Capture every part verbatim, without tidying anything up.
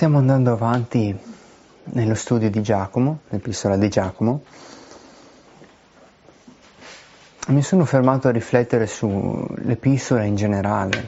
Stiamo andando avanti nello studio di Giacomo, l'epistola di Giacomo. Mi sono fermato a riflettere sull'epistola in generale.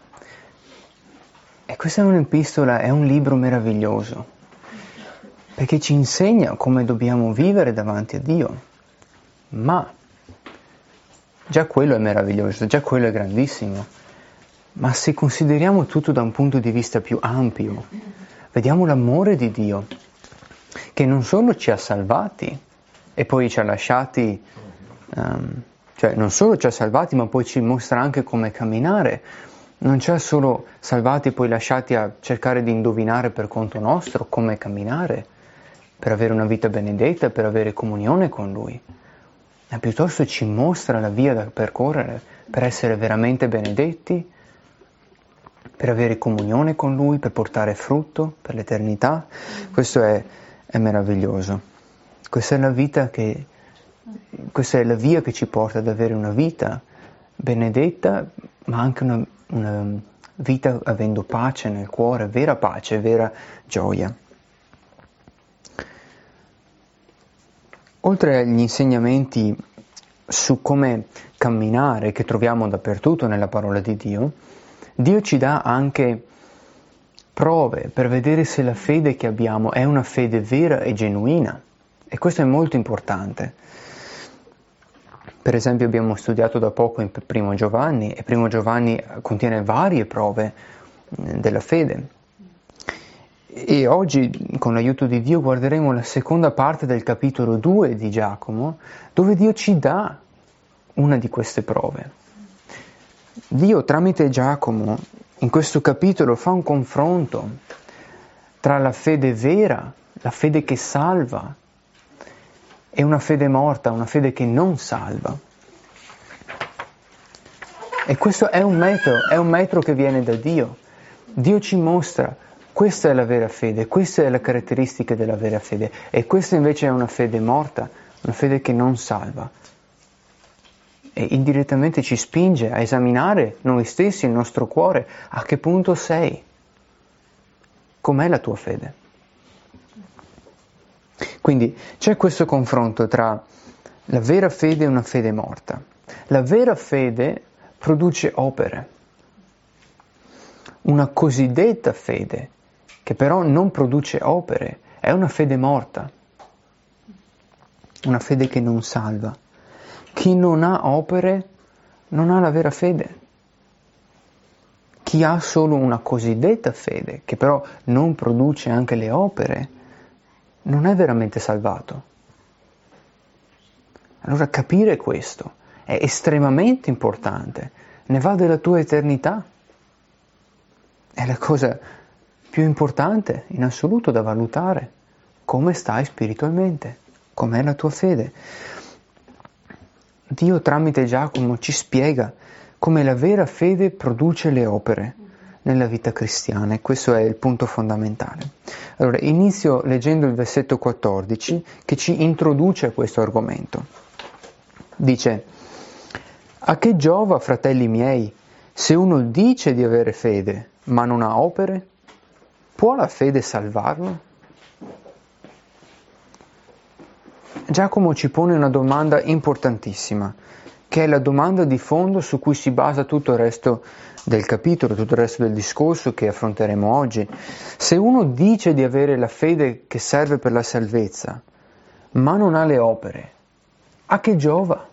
E questa è un'epistola, è un libro meraviglioso, perché ci insegna come dobbiamo vivere davanti a Dio. Ma già quello è meraviglioso, già quello è grandissimo. Ma se consideriamo tutto da un punto di vista più ampio, vediamo l'amore di Dio, che non solo ci ha salvati e poi ci ha lasciati, um, cioè non solo ci ha salvati, ma poi ci mostra anche come camminare. Non ci ha solo salvati e poi lasciati a cercare di indovinare per conto nostro come camminare, per avere una vita benedetta, per avere comunione con Lui. Ma piuttosto ci mostra la via da percorrere per essere veramente benedetti, per avere comunione con Lui, per portare frutto per l'eternità. Questo è, è meraviglioso. Questa è la vita che, questa è la via che ci porta ad avere una vita benedetta, ma anche una, una vita avendo pace nel cuore, vera pace, vera gioia. Oltre agli insegnamenti su come camminare che troviamo dappertutto nella parola di Dio, Dio ci dà anche prove per vedere se la fede che abbiamo è una fede vera e genuina. E questo è molto importante. Per esempio abbiamo studiato da poco in Primo Giovanni, e Primo Giovanni contiene varie prove della fede. E oggi, con l'aiuto di Dio, guarderemo la seconda parte del capitolo due di Giacomo, dove Dio ci dà una di queste prove. Dio tramite Giacomo in questo capitolo fa un confronto tra la fede vera, la fede che salva, e una fede morta, una fede che non salva. E questo è un metro, è un metro che viene da Dio. Dio ci mostra, questa è la vera fede, questa è la caratteristica della vera fede, e questa invece è una fede morta, una fede che non salva. E indirettamente ci spinge a esaminare noi stessi, il nostro cuore, a che punto sei, com'è la tua fede. Quindi c'è questo confronto tra la vera fede e una fede morta. La vera fede produce opere, una cosiddetta fede, che però non produce opere, è una fede morta, una fede che non salva. Chi non ha opere non ha la vera fede. Chi ha solo una cosiddetta fede, che però non produce anche le opere, non è veramente salvato. Allora capire questo è estremamente importante, ne va della tua eternità. È la cosa più importante in assoluto da valutare. Come stai spiritualmente? Com'è la tua fede? Dio tramite Giacomo ci spiega come la vera fede produce le opere nella vita cristiana, e questo è il punto fondamentale. Allora, inizio leggendo il versetto quattordici che ci introduce a questo argomento. Dice: a che giova, fratelli miei, se uno dice di avere fede ma non ha opere? Può la fede salvarlo? Giacomo ci pone una domanda importantissima, che è la domanda di fondo su cui si basa tutto il resto del capitolo, tutto il resto del discorso che affronteremo oggi. Se uno dice di avere la fede che serve per la salvezza, ma non ha le opere, a che giova?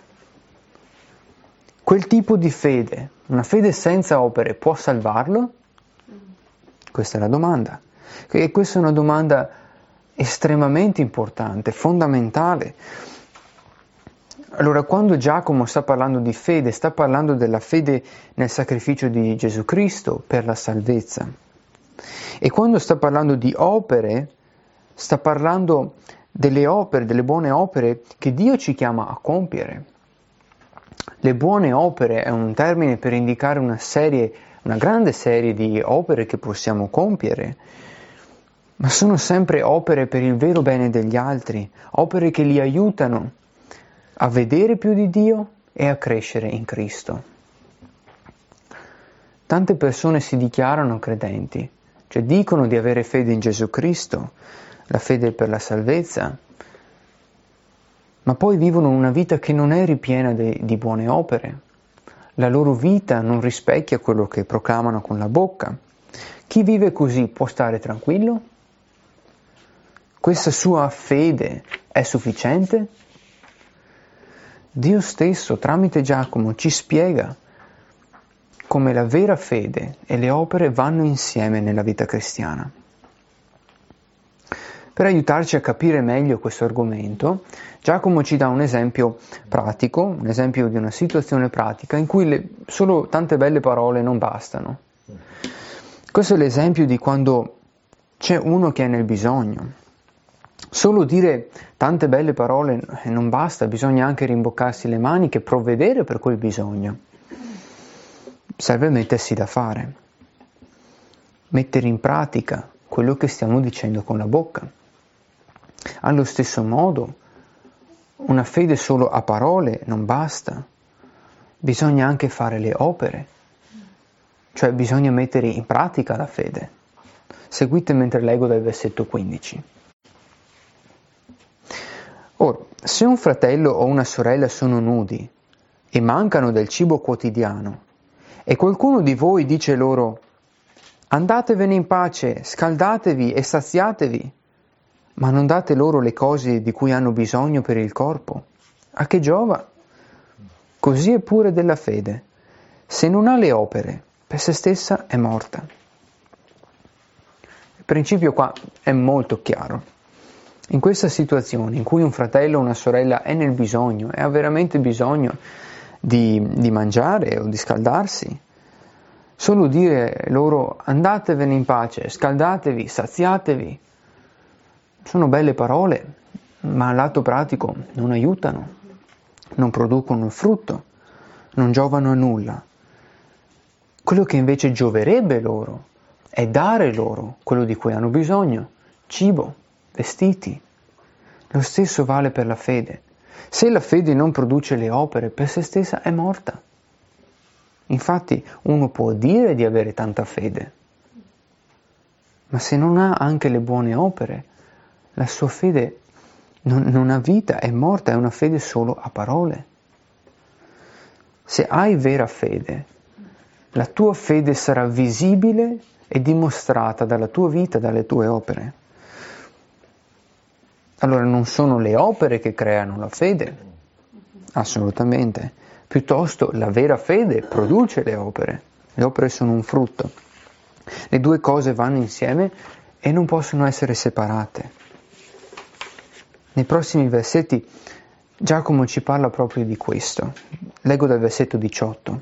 Quel tipo di fede, una fede senza opere, può salvarlo? Questa è la domanda. E questa è una domanda estremamente importante, fondamentale. Allora, quando Giacomo sta parlando di fede, sta parlando della fede nel sacrificio di Gesù Cristo per la salvezza. E quando sta parlando di opere, sta parlando delle opere, delle buone opere che Dio ci chiama a compiere. Le buone opere è un termine per indicare una serie, una grande serie di opere che possiamo compiere. Ma sono sempre opere per il vero bene degli altri, opere che li aiutano a vedere più di Dio e a crescere in Cristo. Tante persone si dichiarano credenti, cioè dicono di avere fede in Gesù Cristo, la fede per la salvezza, ma poi vivono una vita che non è ripiena de, di buone opere. La loro vita non rispecchia quello che proclamano con la bocca. Chi vive così può stare tranquillo? Questa sua fede è sufficiente? Dio stesso, tramite Giacomo, ci spiega come la vera fede e le opere vanno insieme nella vita cristiana. Per aiutarci a capire meglio questo argomento, Giacomo ci dà un esempio pratico, un esempio di una situazione pratica in cui le, solo tante belle parole non bastano. Questo è l'esempio di quando c'è uno che è nel bisogno. Solo dire tante belle parole non basta, bisogna anche rimboccarsi le maniche, provvedere per quel bisogno. Serve mettersi da fare, mettere in pratica quello che stiamo dicendo con la bocca. Allo stesso modo, una fede solo a parole non basta, bisogna anche fare le opere, cioè bisogna mettere in pratica la fede. Seguite mentre leggo dal versetto quindici. Ora, se un fratello o una sorella sono nudi e mancano del cibo quotidiano, e qualcuno di voi dice loro: andatevene in pace, scaldatevi e saziatevi, ma non date loro le cose di cui hanno bisogno per il corpo, a che giova? Così è pure della fede. Se non ha le opere, per se stessa è morta. Il principio qua è molto chiaro. In questa situazione in cui un fratello o una sorella è nel bisogno e ha veramente bisogno di, di mangiare o di scaldarsi, solo dire loro andatevene in pace, scaldatevi, saziatevi, sono belle parole, ma al lato pratico non aiutano, non producono frutto, non giovano a nulla. Quello che invece gioverebbe loro è dare loro quello di cui hanno bisogno, cibo, vestiti. Lo stesso vale per la fede. Se la fede non produce le opere, per se stessa è morta. Infatti uno può dire di avere tanta fede, ma se non ha anche le buone opere, la sua fede non, non ha vita, è morta, è una fede solo a parole. Se hai vera fede, la tua fede sarà visibile e dimostrata dalla tua vita, dalle tue opere. Allora non sono le opere che creano la fede, assolutamente. Piuttosto la vera fede produce le opere. Le opere sono un frutto. Le due cose vanno insieme e non possono essere separate. Nei prossimi versetti Giacomo ci parla proprio di questo. Leggo dal versetto diciotto.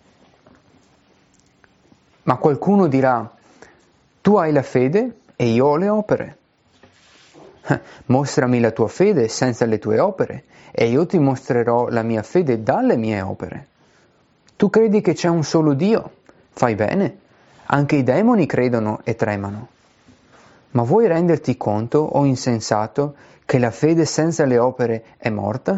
Ma qualcuno dirà: tu hai la fede e io ho le opere. Mostrami la tua fede senza le tue opere e io ti mostrerò la mia fede dalle mie opere. Tu credi che c'è un solo Dio? Fai bene. Anche i demoni credono e tremano. Ma vuoi renderti conto, o insensato, che la fede senza le opere è morta?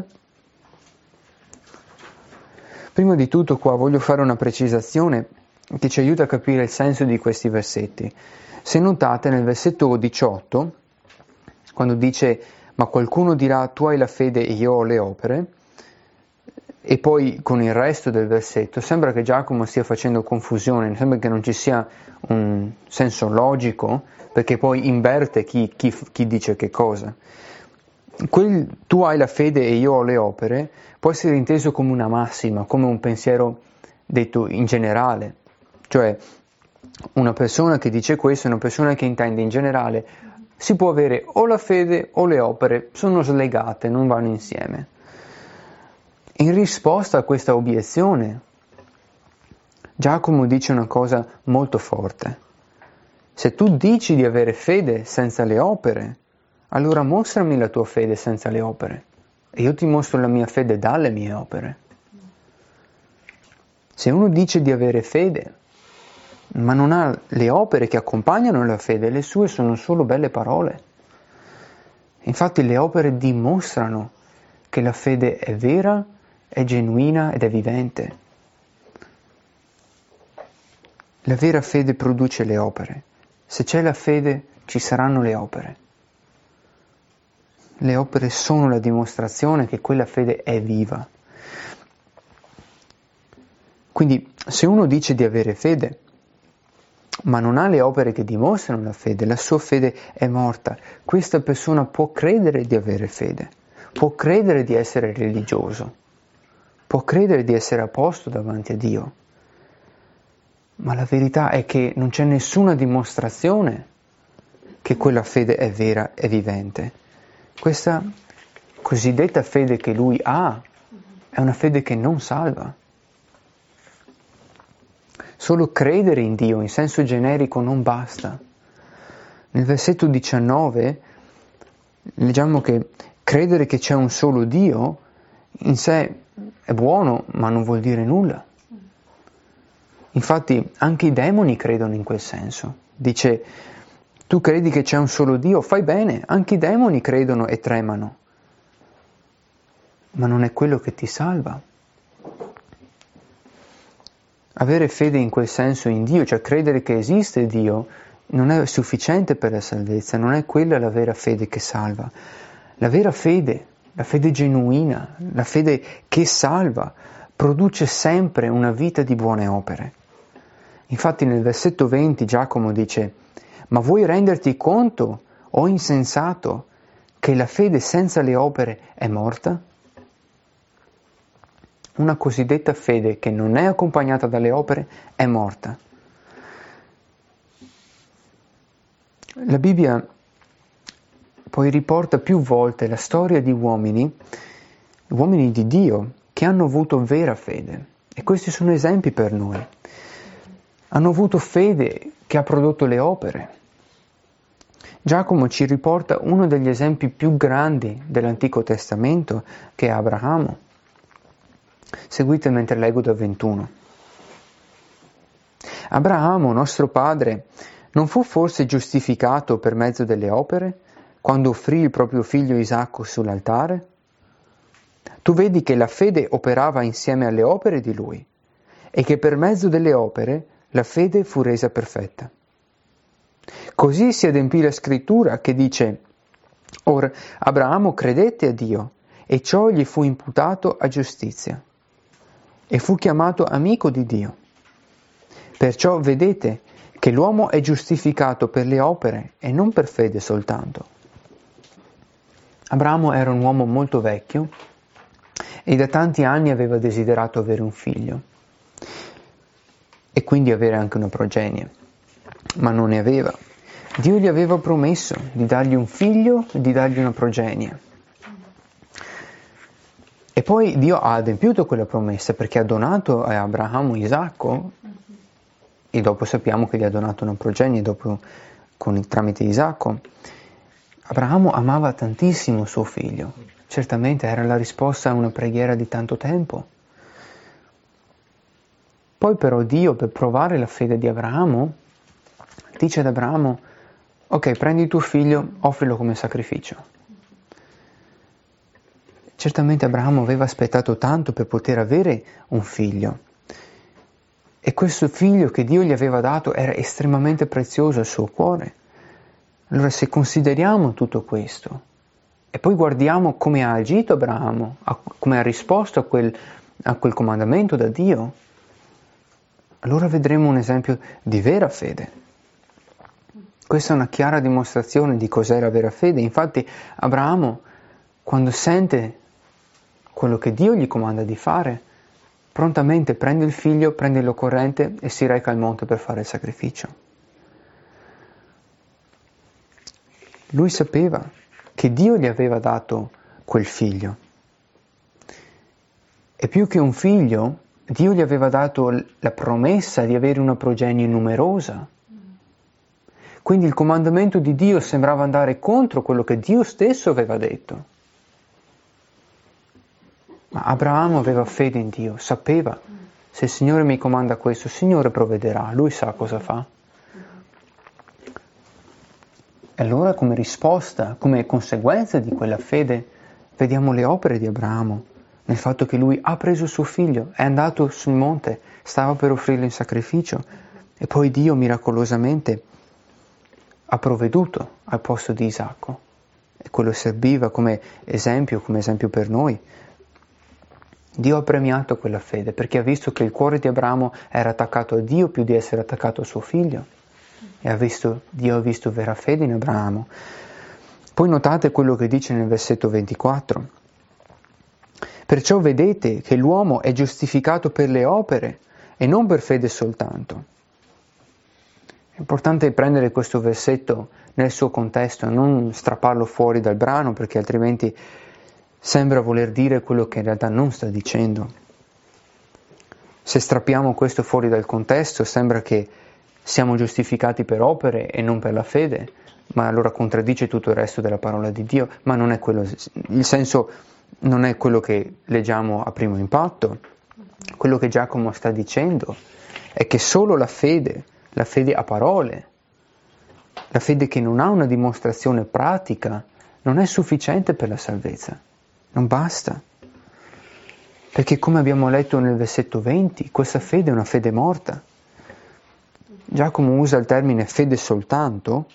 Prima di tutto qua voglio fare una precisazione che ci aiuta a capire il senso di questi versetti. Se notate nel versetto diciotto, quando dice ma qualcuno dirà tu hai la fede e io ho le opere, e poi con il resto del versetto sembra che Giacomo stia facendo confusione, sembra che non ci sia un senso logico, perché poi inverte chi, chi, chi dice che cosa. Quel tu hai la fede e io ho le opere può essere inteso come una massima, come un pensiero detto in generale, cioè una persona che dice questo è una persona che intende in generale si può avere o la fede o le opere, sono slegate, non vanno insieme. In risposta a questa obiezione, Giacomo dice una cosa molto forte. Se tu dici di avere fede senza le opere, allora mostrami la tua fede senza le opere, e io ti mostro la mia fede dalle mie opere. Se uno dice di avere fede, ma non ha le opere che accompagnano la fede, le sue sono solo belle parole. Infatti le opere dimostrano che la fede è vera, è genuina ed è vivente. La vera fede produce le opere. Se c'è la fede, ci saranno le opere. Le opere sono la dimostrazione che quella fede è viva. Quindi, se uno dice di avere fede, ma non ha le opere che dimostrano la fede, la sua fede è morta. Questa persona può credere di avere fede, può credere di essere religioso, può credere di essere a posto davanti a Dio, ma la verità è che non c'è nessuna dimostrazione che quella fede è vera e vivente. Questa cosiddetta fede che lui ha è una fede che non salva. Solo credere in Dio in senso generico non basta. Nel versetto diciannove leggiamo che credere che c'è un solo Dio in sé è buono, ma non vuol dire nulla. Infatti anche i demoni credono in quel senso. Dice, tu credi che c'è un solo Dio, fai bene, anche i demoni credono e tremano. Ma non è quello che ti salva. Avere fede in quel senso in Dio, cioè credere che esiste Dio, non è sufficiente per la salvezza, non è quella la vera fede che salva. La vera fede, la fede genuina, la fede che salva, produce sempre una vita di buone opere. Infatti nel versetto venti Giacomo dice, ma vuoi renderti conto, o insensato, che la fede senza le opere è morta? Una cosiddetta fede che non è accompagnata dalle opere è morta. La Bibbia poi riporta più volte la storia di uomini, uomini di Dio, che hanno avuto vera fede. E questi sono esempi per noi. Hanno avuto fede che ha prodotto le opere. Giacomo ci riporta uno degli esempi più grandi dell'Antico Testamento, che è Abramo. Seguite mentre leggo da ventuno. Abramo, nostro padre, non fu forse giustificato per mezzo delle opere, quando offrì il proprio figlio Isacco sull'altare? Tu vedi che la fede operava insieme alle opere di lui, e che per mezzo delle opere la fede fu resa perfetta. Così si adempì la scrittura che dice, or Abramo credette a Dio, e ciò gli fu imputato a giustizia. E fu chiamato amico di Dio. Perciò vedete che l'uomo è giustificato per le opere e non per fede soltanto. Abramo era un uomo molto vecchio e da tanti anni aveva desiderato avere un figlio e quindi avere anche una progenie, ma non ne aveva. Dio gli aveva promesso di dargli un figlio e di dargli una progenie. E poi Dio ha adempiuto quella promessa perché ha donato a Abramo Isacco e dopo sappiamo che gli ha donato una progenie dopo, con il tramite Isacco. Abramo amava tantissimo suo figlio, certamente era la risposta a una preghiera di tanto tempo. Poi però Dio, per provare la fede di Abramo, dice ad Abramo, ok, prendi tuo figlio, offrilo come sacrificio. Certamente Abramo aveva aspettato tanto per poter avere un figlio e questo figlio che Dio gli aveva dato era estremamente prezioso al suo cuore. Allora se consideriamo tutto questo e poi guardiamo come ha agito Abramo, come ha risposto a quel, a quel comandamento da Dio, allora vedremo un esempio di vera fede. Questa è una chiara dimostrazione di cos'era vera fede. Infatti Abramo, quando sente quello che Dio gli comanda di fare, prontamente prende il figlio, prende l'occorrente e si reca al monte per fare il sacrificio. Lui sapeva che Dio gli aveva dato quel figlio. E più che un figlio, Dio gli aveva dato la promessa di avere una progenie numerosa. Quindi il comandamento di Dio sembrava andare contro quello che Dio stesso aveva detto. Ma Abramo aveva fede in Dio, sapeva, se il Signore mi comanda questo, il Signore provvederà, Lui sa cosa fa. E allora come risposta, come conseguenza di quella fede, vediamo le opere di Abramo, nel fatto che lui ha preso suo figlio, è andato sul monte, stava per offrirlo in sacrificio, e poi Dio miracolosamente ha provveduto al posto di Isacco. E quello serviva come esempio, come esempio per noi. Dio ha premiato quella fede perché ha visto che il cuore di Abramo era attaccato a Dio più di essere attaccato a suo figlio. E ha visto, Dio ha visto vera fede in Abramo. Poi notate quello che dice nel versetto ventiquattro. Perciò vedete che l'uomo è giustificato per le opere e non per fede soltanto. È importante prendere questo versetto nel suo contesto, non strapparlo fuori dal brano perché altrimenti sembra voler dire quello che in realtà non sta dicendo. Se strappiamo questo fuori dal contesto sembra che siamo giustificati per opere e non per la fede, ma allora contraddice tutto il resto della parola di Dio, ma non è quello, il senso non è quello che leggiamo a primo impatto. Quello che Giacomo sta dicendo è che solo la fede, la fede a parole, la fede che non ha una dimostrazione pratica, non è sufficiente per la salvezza, non basta. Perché come abbiamo letto nel versetto venti, questa fede è una fede morta. Giacomo usa il termine fede soltanto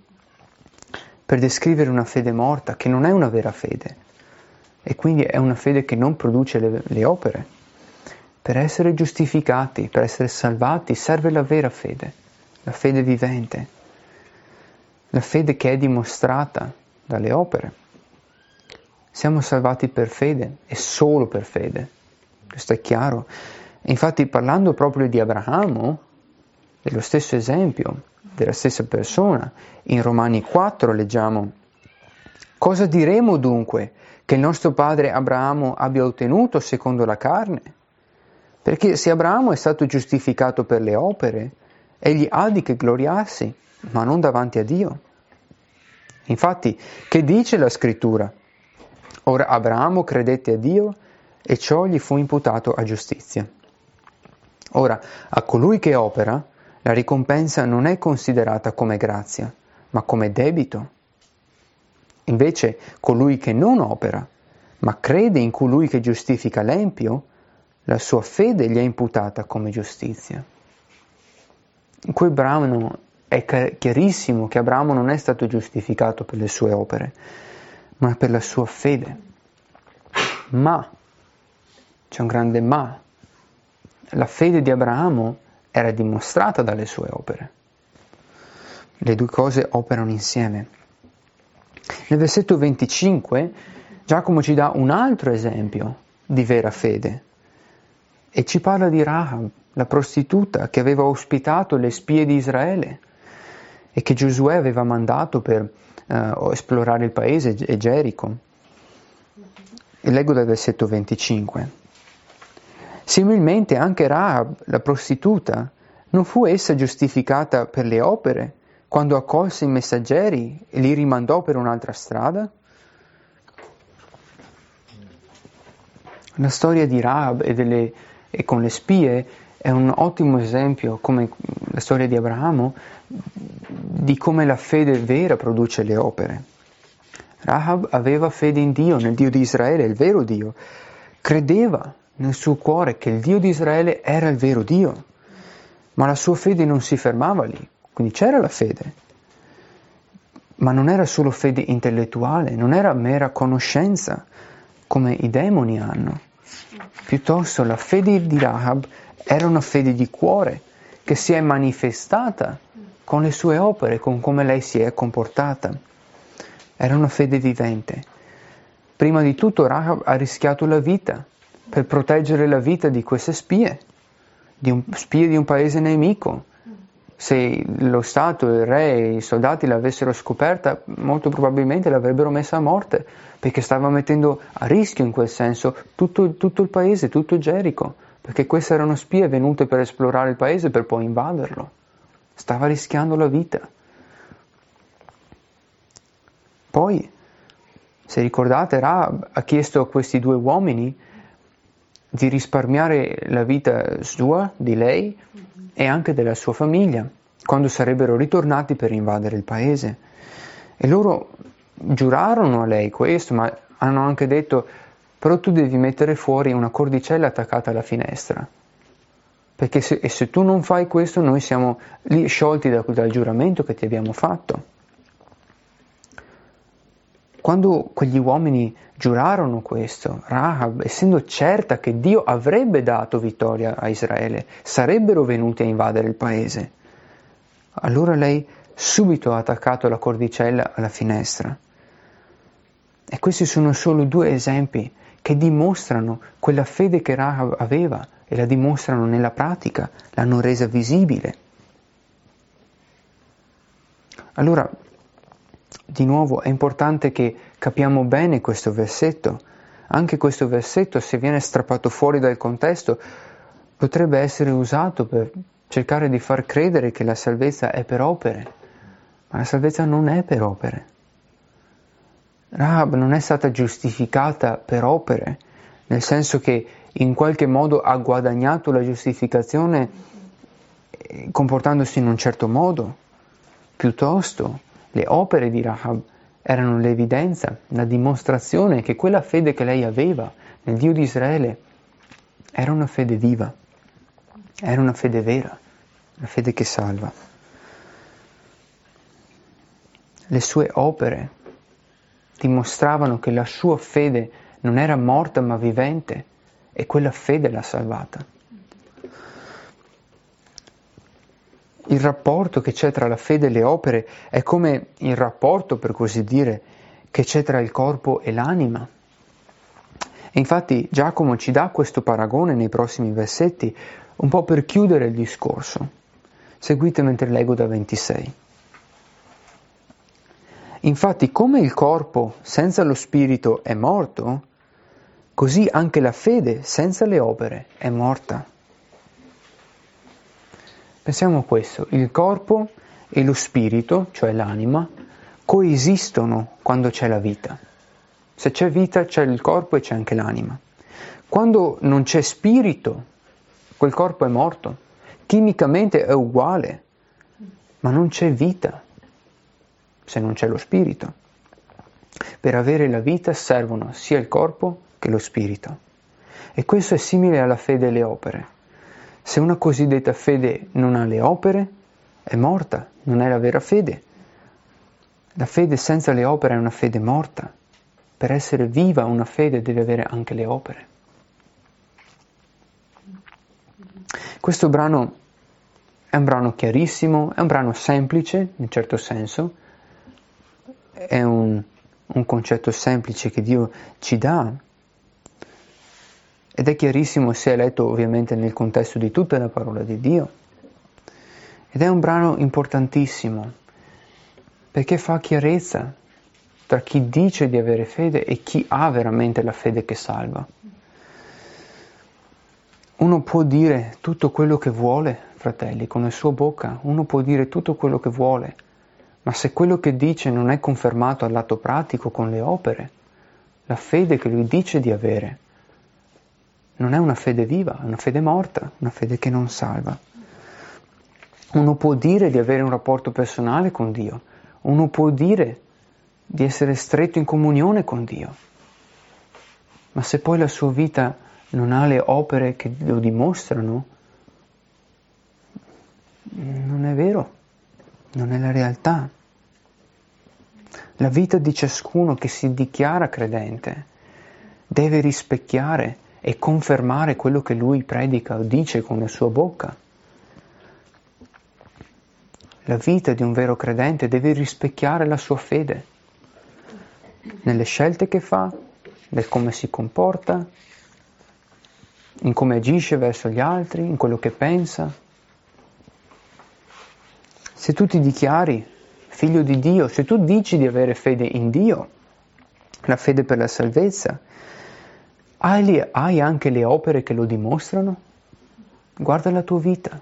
per descrivere una fede morta, che non è una vera fede, e quindi è una fede che non produce le, le opere. Per essere giustificati, per essere salvati, serve la vera fede, la fede vivente, la fede che è dimostrata dalle opere. Siamo salvati per fede e solo per fede, questo è chiaro. Infatti parlando proprio di Abramo, dello stesso esempio, della stessa persona, in Romani quattro leggiamo: cosa diremo dunque che il nostro padre Abramo abbia ottenuto secondo la carne? Perché se Abramo è stato giustificato per le opere, egli ha di che gloriarsi, ma non davanti a Dio. Infatti, che dice la scrittura? Ora Abramo credette a Dio e ciò gli fu imputato a giustizia. Ora, a colui che opera, la ricompensa non è considerata come grazia, ma come debito. Invece, colui che non opera, ma crede in colui che giustifica l'empio, la sua fede gli è imputata come giustizia. In quel brano è chiarissimo che Abramo non è stato giustificato per le sue opere, ma per la sua fede. Ma, c'è un grande ma, la fede di Abramo era dimostrata dalle sue opere. Le due cose operano insieme. Nel versetto venticinque Giacomo ci dà un altro esempio di vera fede e ci parla di Rahab, la prostituta che aveva ospitato le spie di Israele e che Giosuè aveva mandato per uh, esplorare il paese e Gerico. E leggo dal versetto venticinque. Similmente anche Rahab, la prostituta, non fu essa giustificata per le opere quando accolse i messaggeri e li rimandò per un'altra strada? La storia di Rahab e, delle, e con le spie è un ottimo esempio, come la storia di Abramo, di come la fede vera produce le opere. Rahab aveva fede in Dio, nel Dio di Israele, il vero Dio. Credeva nel suo cuore che il Dio di Israele era il vero Dio, ma la sua fede non si fermava lì, quindi c'era la fede, ma non era solo fede intellettuale, non era mera conoscenza come i demoni hanno, piuttosto la fede di Rahab era una fede di cuore che si è manifestata con le sue opere, con come lei si è comportata. Era una fede vivente. Prima di tutto Rahab ha rischiato la vita per proteggere la vita di queste spie, di un, spie di un paese nemico. Se lo Stato, il re e i soldati l'avessero scoperta, molto probabilmente l'avrebbero messa a morte, perché stava mettendo a rischio in quel senso tutto, tutto il paese, tutto Gerico, perché queste erano spie venute per esplorare il paese per poi invaderlo. Stava rischiando la vita. Poi, se ricordate, Rahab ha chiesto a questi due uomini di risparmiare la vita sua, di lei, e anche della sua famiglia, quando sarebbero ritornati per invadere il paese. E loro giurarono a lei questo, ma hanno anche detto: però tu devi mettere fuori una cordicella attaccata alla finestra. Perché se, e se tu non fai questo, noi siamo lì sciolti da, dal giuramento che ti abbiamo fatto. Quando quegli uomini giurarono questo, Rahab, essendo certa che Dio avrebbe dato vittoria a Israele, sarebbero venuti a invadere il paese, allora lei subito ha attaccato la cordicella alla finestra. E questi sono solo due esempi che dimostrano quella fede che Rahab aveva e la dimostrano nella pratica, l'hanno resa visibile. Allora, di nuovo, è importante che capiamo bene questo versetto. Anche questo versetto, se viene strappato fuori dal contesto, potrebbe essere usato per cercare di far credere che la salvezza è per opere. Ma la salvezza non è per opere. Rahab non è stata giustificata per opere, nel senso che in qualche modo ha guadagnato la giustificazione comportandosi in un certo modo. Piuttosto, le opere di Rahab erano l'evidenza, la dimostrazione che quella fede che lei aveva nel Dio di Israele era una fede viva, era una fede vera, una fede che salva. Le sue opere dimostravano che la sua fede non era morta ma vivente e quella fede l'ha salvata. Il rapporto che c'è tra la fede e le opere è come il rapporto, per così dire, che c'è tra il corpo e l'anima. E infatti Giacomo ci dà questo paragone nei prossimi versetti, un po' per chiudere il discorso. Seguite mentre leggo da ventisei. Infatti, come il corpo senza lo spirito è morto, così anche la fede senza le opere è morta. Pensiamo a questo, il corpo e lo spirito, cioè l'anima, coesistono quando c'è la vita. Se c'è vita c'è il corpo e c'è anche l'anima. Quando non c'è spirito, quel corpo è morto. Chimicamente è uguale, ma non c'è vita se non c'è lo spirito. Per avere la vita servono sia il corpo che lo spirito. E questo è simile alla fede e alle opere. Se una cosiddetta fede non ha le opere, è morta, non è la vera fede. La fede senza le opere è una fede morta. Per essere viva una fede deve avere anche le opere. Questo brano è un brano chiarissimo, è un brano semplice, in un certo senso, è un, un concetto semplice che Dio ci dà, ed è chiarissimo se è letto ovviamente nel contesto di tutta la parola di Dio. Ed è un brano importantissimo, perché fa chiarezza tra chi dice di avere fede e chi ha veramente la fede che salva. Uno può dire tutto quello che vuole, fratelli, con la sua bocca, uno può dire tutto quello che vuole, ma se quello che dice non è confermato all'atto pratico con le opere, la fede che lui dice di avere non è una fede viva, è una fede morta, una fede che non salva. Uno può dire di avere un rapporto personale con Dio, uno può dire di essere stretto in comunione con Dio, ma se poi la sua vita non ha le opere che lo dimostrano, non è vero, non è la realtà. La vita di ciascuno che si dichiara credente deve rispecchiare e confermare quello che lui predica o dice con la sua bocca. La vita di un vero credente deve rispecchiare la sua fede, nelle scelte che fa, nel come si comporta, in come agisce verso gli altri, in quello che pensa. Se tu ti dichiari figlio di Dio, se tu dici di avere fede in Dio, la fede per la salvezza, hai, le, hai anche le opere che lo dimostrano? Guarda la tua vita.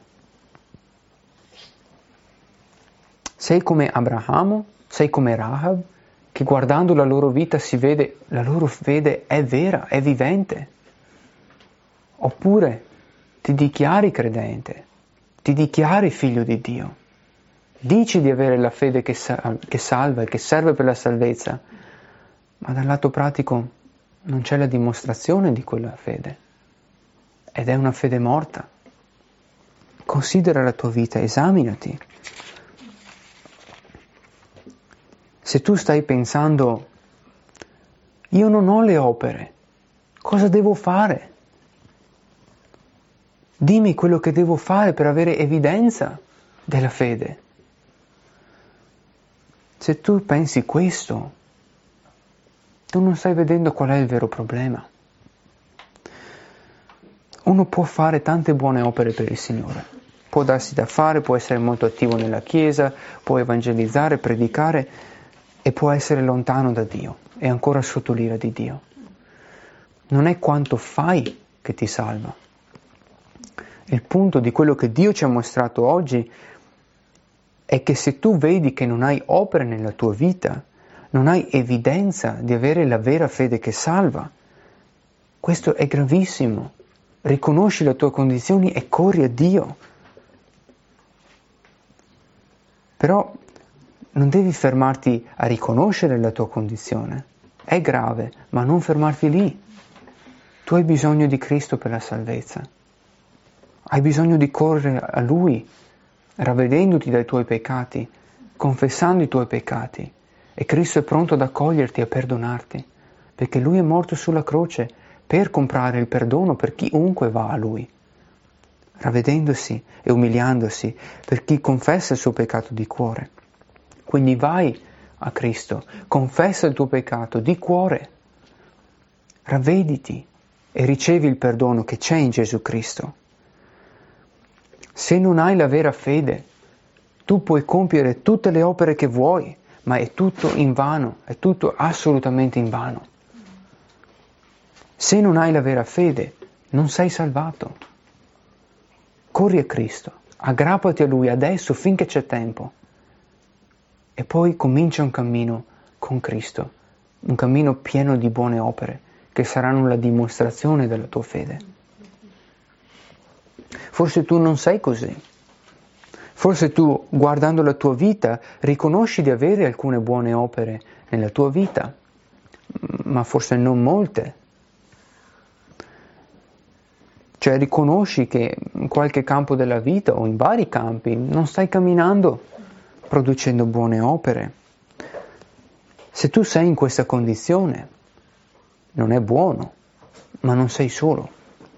Sei come Abramo, sei come Rahab, che guardando la loro vita si vede, la loro fede è vera, è vivente. Oppure ti dichiari credente, ti dichiari figlio di Dio, dici di avere la fede che, sal- che salva e che serve per la salvezza, ma dal lato pratico non c'è la dimostrazione di quella fede, ed è una fede morta. Considera la tua vita, esaminati. Se tu stai pensando, io non ho le opere, cosa devo fare? Dimmi quello che devo fare per avere evidenza della fede. Se tu pensi questo, tu non stai vedendo qual è il vero problema. Uno può fare tante buone opere per il Signore, può darsi da fare, può essere molto attivo nella Chiesa, può evangelizzare, predicare e può essere lontano da Dio e ancora sotto l'ira di Dio. Non è quanto fai che ti salva. Il punto di quello che Dio ci ha mostrato oggi è che se tu vedi che non hai opere nella tua vita, non hai evidenza di avere la vera fede che salva, questo è gravissimo. Riconosci le tue condizioni e corri a Dio. Però non devi fermarti a riconoscere la tua condizione. È grave, ma non fermarti lì. Tu hai bisogno di Cristo per la salvezza. Hai bisogno di correre a Lui, ravvedendoti dai tuoi peccati, confessando i tuoi peccati. E Cristo è pronto ad accoglierti e a perdonarti, perché Lui è morto sulla croce per comprare il perdono per chiunque va a Lui, ravvedendosi e umiliandosi per chi confessa il suo peccato di cuore. Quindi vai a Cristo, confessa il tuo peccato di cuore, ravvediti e ricevi il perdono che c'è in Gesù Cristo. Se non hai la vera fede, tu puoi compiere tutte le opere che vuoi, ma è tutto invano, è tutto assolutamente invano. Se non hai la vera fede, non sei salvato. Corri a Cristo, aggrappati a Lui adesso finché c'è tempo e poi comincia un cammino con Cristo, un cammino pieno di buone opere che saranno la dimostrazione della tua fede. Forse tu non sei così. Forse tu, guardando la tua vita, riconosci di avere alcune buone opere nella tua vita, ma forse non molte. Cioè riconosci che in qualche campo della vita o in vari campi non stai camminando producendo buone opere. Se tu sei in questa condizione, non è buono, ma non sei solo.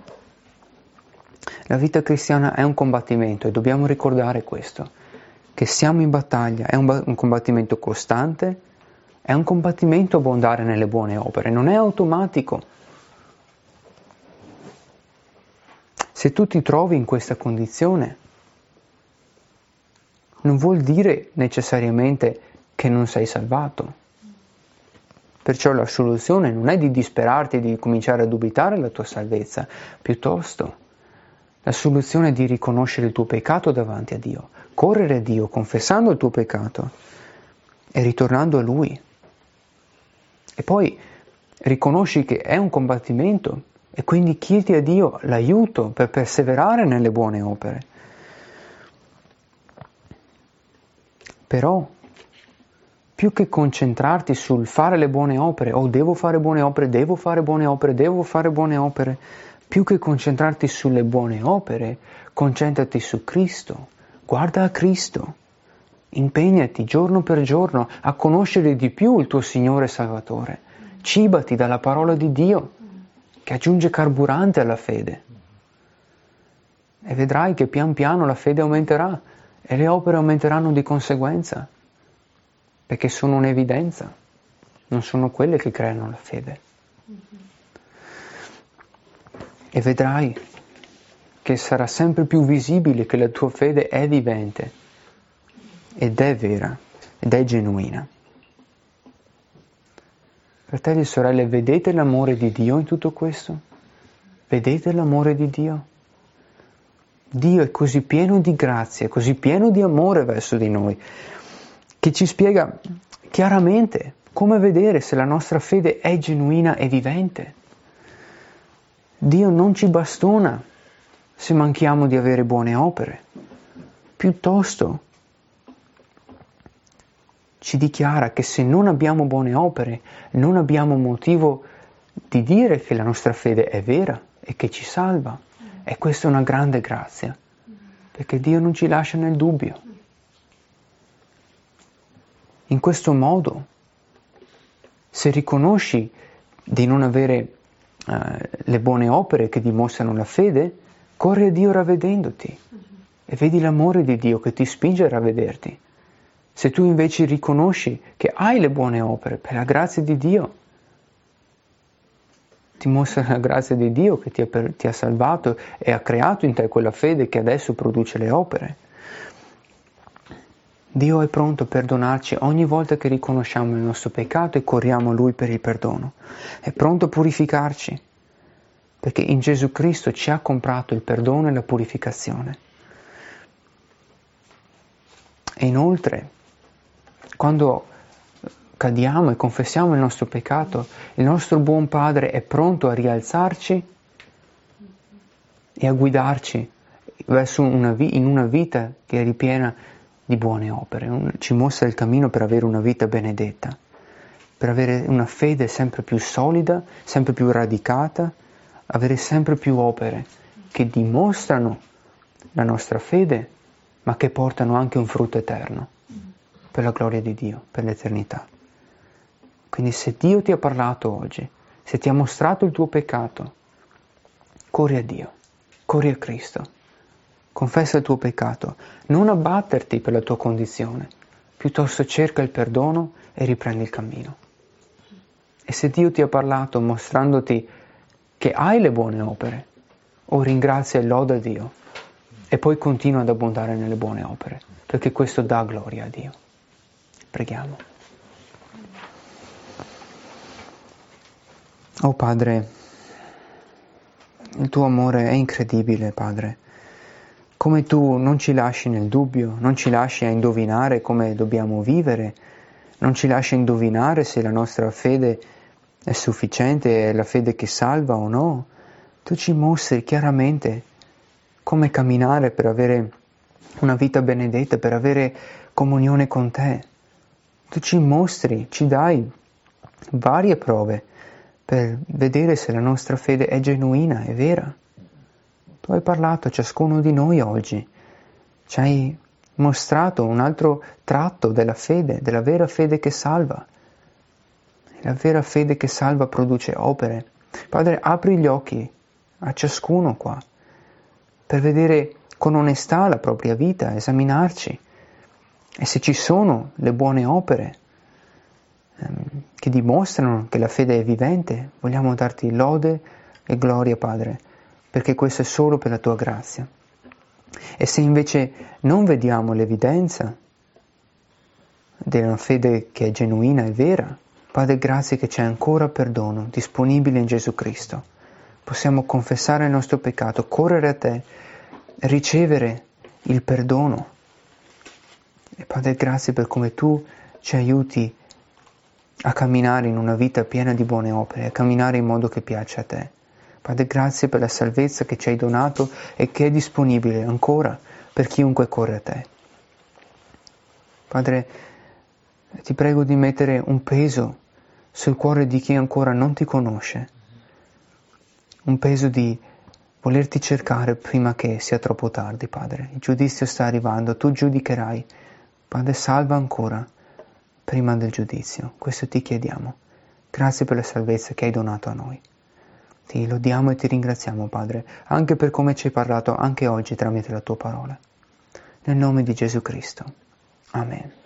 La vita cristiana è un combattimento e dobbiamo ricordare questo, che siamo in battaglia, è un, ba- un combattimento costante, è un combattimento abbondare nelle buone opere, non è automatico. Se tu ti trovi in questa condizione, non vuol dire necessariamente che non sei salvato. Perciò la soluzione non è di disperarti e di cominciare a dubitare della tua salvezza, piuttosto la soluzione è di riconoscere il tuo peccato davanti a Dio, correre a Dio confessando il tuo peccato e ritornando a Lui. E poi riconosci che è un combattimento e quindi chiedi a Dio l'aiuto per perseverare nelle buone opere. Però, più che concentrarti sul fare le buone opere, oh devo fare buone opere, devo fare buone opere, devo fare buone opere, più che concentrarti sulle buone opere, concentrati su Cristo, guarda a Cristo, impegnati giorno per giorno a conoscere di più il tuo Signore Salvatore, cibati dalla parola di Dio, che aggiunge carburante alla fede. E vedrai che pian piano la fede aumenterà e le opere aumenteranno di conseguenza, perché sono un'evidenza, non sono quelle che creano la fede. E vedrai che sarà sempre più visibile che la tua fede è vivente, ed è vera, ed è genuina. Fratelli e sorelle, vedete l'amore di Dio in tutto questo? Vedete l'amore di Dio? Dio è così pieno di grazia, così pieno di amore verso di noi, che ci spiega chiaramente come vedere se la nostra fede è genuina e vivente. Dio non ci bastona se manchiamo di avere buone opere, piuttosto ci dichiara che se non abbiamo buone opere, non abbiamo motivo di dire che la nostra fede è vera e che ci salva. E questa è una grande grazia. perché Dio non ci lascia nel dubbio. In questo modo, se riconosci di non avere uh, le buone opere che dimostrano la fede, corri a Dio ravvedendoti e vedi l'amore di Dio che ti spinge a ravvederti. Se tu invece riconosci che hai le buone opere per la grazia di Dio, ti mostra la grazia di Dio che ti ha, per, ti ha salvato e ha creato in te quella fede che adesso produce le opere. Dio è pronto a perdonarci ogni volta che riconosciamo il nostro peccato e corriamo a Lui per il perdono. È pronto a purificarci, perché in Gesù Cristo ci ha comprato il perdono e la purificazione. E inoltre, quando cadiamo e confessiamo il nostro peccato, il nostro buon Padre è pronto a rialzarci e a guidarci verso una vi- in una vita che è ripiena di buone opere. Un- ci mostra il cammino per avere una vita benedetta, per avere una fede sempre più solida, sempre più radicata, avere sempre più opere che dimostrano la nostra fede, ma che portano anche un frutto eterno, per la gloria di Dio, per l'eternità. Quindi se Dio ti ha parlato oggi, se ti ha mostrato il tuo peccato, corri a Dio, corri a Cristo, confessa il tuo peccato, non abbatterti per la tua condizione, piuttosto cerca il perdono e riprendi il cammino. E se Dio ti ha parlato mostrandoti che hai le buone opere, o ringrazia e loda Dio, e poi continua ad abbondare nelle buone opere, perché questo dà gloria a Dio. Preghiamo. Oh Padre, il tuo amore è incredibile, Padre. Come tu non ci lasci nel dubbio, non ci lasci a indovinare come dobbiamo vivere, non ci lasci indovinare se la nostra fede è sufficiente, è la fede che salva o no. Tu ci mostri chiaramente come camminare per avere una vita benedetta, per avere comunione con te. Tu ci mostri, ci dai varie prove per vedere se la nostra fede è genuina, è vera. Tu hai parlato a ciascuno di noi oggi, ci hai mostrato un altro tratto della fede, della vera fede che salva. La vera fede che salva produce opere. Padre, apri gli occhi a ciascuno qua, per vedere con onestà la propria vita, esaminarci. E se ci sono le buone opere ehm, che dimostrano che la fede è vivente, vogliamo darti lode e gloria, Padre, perché questo è solo per la tua grazia. E se invece non vediamo l'evidenza della fede che è genuina e vera, Padre, grazie che c'è ancora perdono disponibile in Gesù Cristo. Possiamo confessare il nostro peccato, correre a te, ricevere il perdono. E Padre, grazie per come tu ci aiuti a camminare in una vita piena di buone opere, a camminare in modo che piace a te. Padre, grazie per la salvezza che ci hai donato e che è disponibile ancora per chiunque corre a te. Padre, ti prego di mettere un peso sul cuore di chi ancora non ti conosce, un peso di volerti cercare prima che sia troppo tardi, Padre. Il giudizio sta arrivando, tu giudicherai. Padre, salva ancora prima del giudizio. Questo ti chiediamo. Grazie per la salvezza che hai donato a noi. Ti lodiamo e ti ringraziamo, Padre, anche per come ci hai parlato anche oggi tramite la tua parola. Nel nome di Gesù Cristo. Amen.